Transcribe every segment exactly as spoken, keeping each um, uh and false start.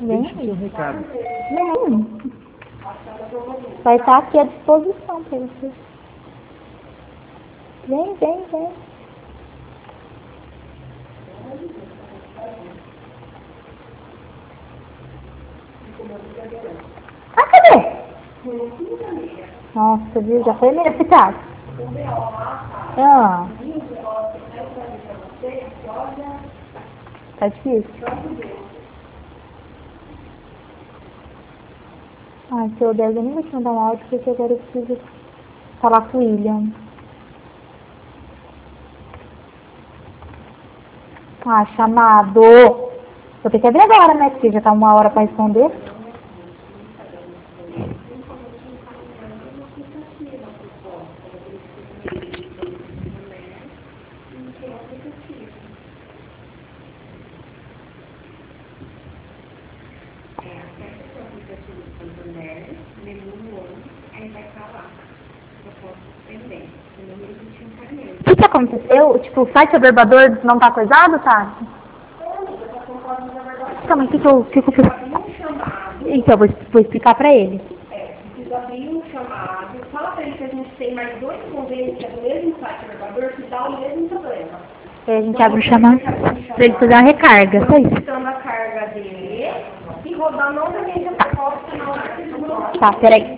Vem Deixa o seu aí. recado. Vem. Vai estar aqui à disposição para você. Vem, vem, vem. Ah, cadê? Nossa, viu? Já foi verificado. Ah. Tá difícil. Ai, seu Deus, eu nem vou te mandar um áudio porque agora eu preciso falar com o William. Ah, chamado. Vou ter que abrir agora, né? Porque já tá uma hora pra responder. O que que aconteceu? Tipo, o site averbador não tá coisado, tá? Calma, o que que eu, que que eu fiz? Então, eu vou, vou explicar pra ele. É, precisa abrir um chamado, fala pra ele que a gente tem mais dois convênios que é do mesmo site averbador que dá o mesmo problema. Aí a gente abre o chamado pra ele fazer uma recarga, só isso. Então, a carga dele e rodar novamente a proposta na hora que ele Tá, peraí.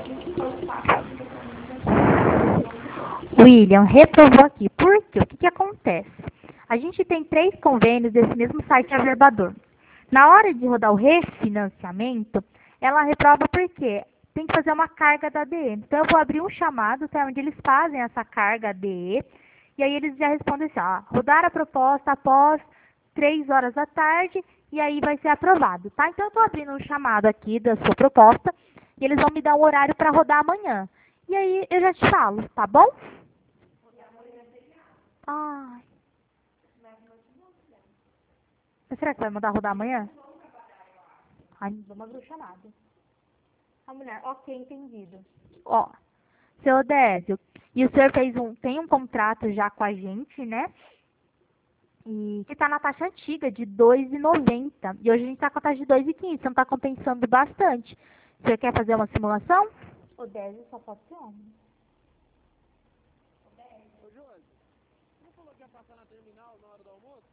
William reprovou aqui. Por quê? O que que acontece? A gente tem três convênios desse mesmo site averbador. Na hora de rodar o refinanciamento, ela reprova porque tem que fazer uma carga da A D E. Então, eu vou abrir um chamado, tá, onde eles fazem essa carga A D E, e aí eles já respondem assim, ó, rodar a proposta após três horas da tarde, e aí vai ser aprovado, tá? Então, eu estou abrindo um chamado aqui da sua proposta, e eles vão me dar um horário para rodar amanhã. E aí, eu já te falo, tá bom? Ai. Mas será que vai mandar rodar amanhã? Ai, vamos abrir o chamado. A mulher, ok, entendido. Ó, seu Odésio, e o senhor fez um, tem um contrato já com a gente, né? E que tá na taxa antiga de dois reais e noventa centavos. E hoje a gente tá com a taxa de dois reais e quinze centavos, então tá compensando bastante. O senhor quer fazer uma simulação? Odésio só pode ser homem.